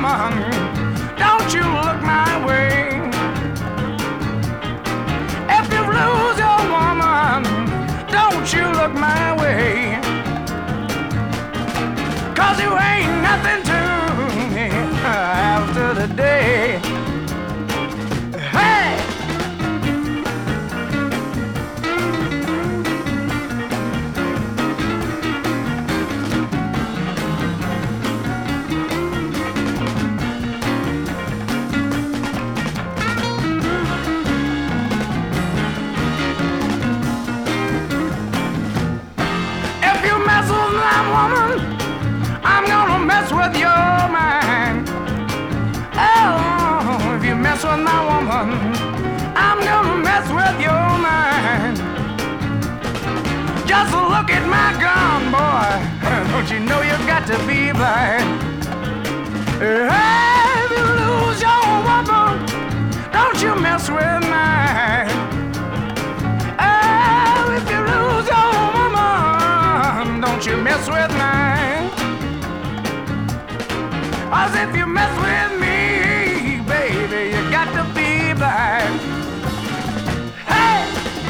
woman, don't you look my way. If you lose your woman, don't you look my way. 'Cause you ain't nothing to me after the day. Hey! If you mess with my woman, I'm gonna mess with your mind. Oh, if you mess with my woman, I'm gonna mess with your mind. Just look at my gun, boy. Don't you know you got to be blind? Hey, if you lose your woman, don't you mess with mine. Oh, if you lose your woman, don't you mess with mine. 'Cause if you mess with me, baby, you got to be blind. Hey!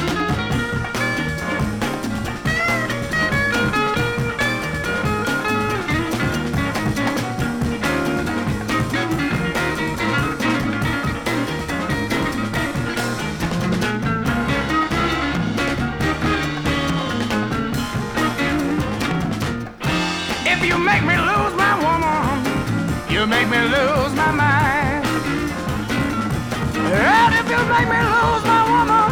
If you make me lose my woman, you make me lose my mind. And if you make me lose my woman,